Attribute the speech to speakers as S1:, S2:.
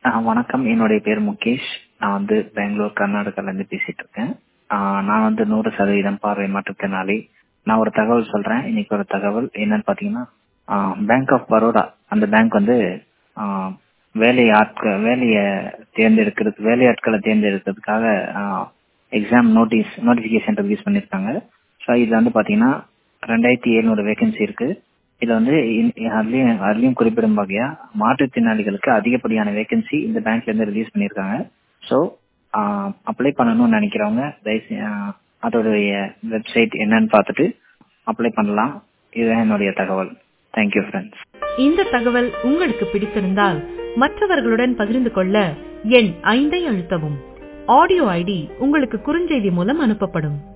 S1: வணக்கம். என்னுடைய பேர் முகேஷ். நான் வந்து பெங்களூர் கர்நாடகால இருந்து பேசிட்டு இருக்கேன். நான் வந்து 100% பார்வை மாற்றுத்திறனாளி. நான் ஒரு தகவல் சொல்றேன். இன்னைக்கு ஒரு தகவல் என்னன்னு பாத்தீங்கன்னா, பேங்க் ஆஃப் பரோடா அந்த பேங்க் வந்து வேலையாட்களை தேர்ந்தெடுக்கிறதுக்காக எக்ஸாம் நோட்டிபிகேஷன் ரிலீஸ் பண்ணிருக்காங்க. ஸோ இதுல வந்து பாத்தீங்கன்னா 2700 வேகன்சி இருக்கு. இதுல வந்து அதுலயும் குறிப்பிடும் வகையா மாற்றுத்திறனாளிகளுக்கு அதிகப்படியான வேகன்சி இந்த பேங்க்ல இருந்து ரிலீஸ் பண்ணிருக்காங்க. ஸோ அப்ளை பண்ணணும்னு நினைக்கிறவங்க அதோடைய வெப்சைட் என்னன்னு பார்த்துட்டு அப்ளை பண்ணலாம். இதுதான் என்னுடைய தகவல். Thank you friends.
S2: இந்த தகவல் உங்களுக்கு பிடித்திருந்தால் மற்றவர்களுடன் பகிர்ந்து கொள்ள எண் 5 அழுத்தவும். ஆடியோ ஐடி உங்களுக்கு குறுஞ்செய்தி மூலம் அனுப்பப்படும்.